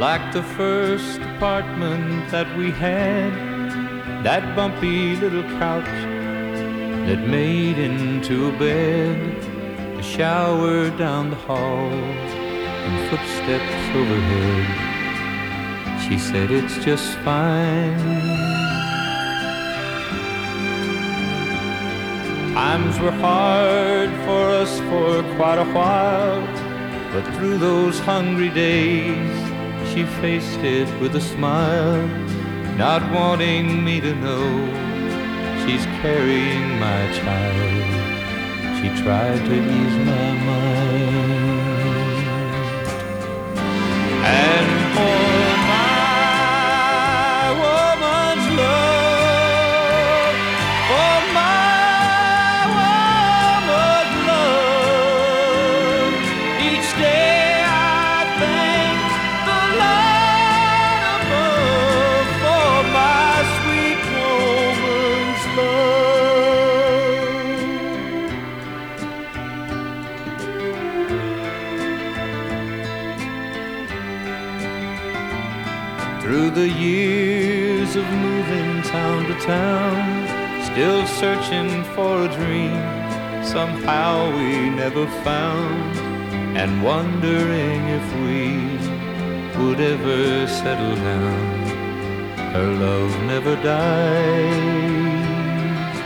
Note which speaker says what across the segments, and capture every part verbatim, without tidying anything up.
Speaker 1: like the first apartment that we had, that bumpy little couch that made into a bed, the shower down the hall, and footsteps overhead. She said it's just fine. Times were hard for us for quite a while, but through those hungry days she faced it with a smile, not wanting me to know she's carrying my child. She tried to ease my mind. And for my woman's love, for my woman's love, each day I thank the Lord above for my sweet woman's love. Through the years of moving town to town, still searching for a dream somehow we never found, and wondering if we would ever settle down, her love never dies.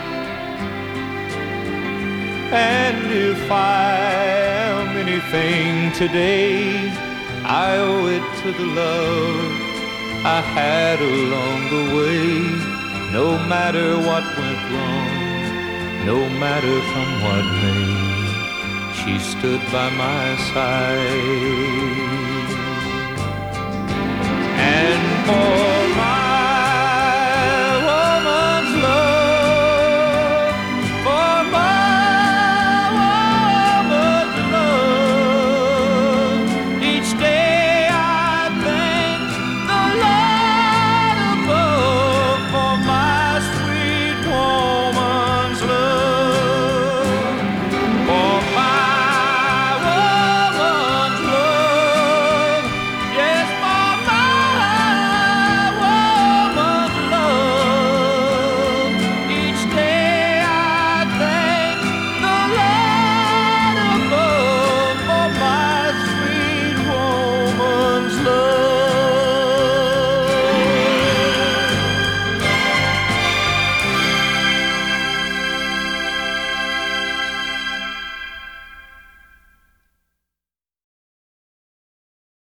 Speaker 1: And if I am anything today, I owe it to the love I had along the way. No matter what went wrong, no matter from what may, she stood by my side. And for my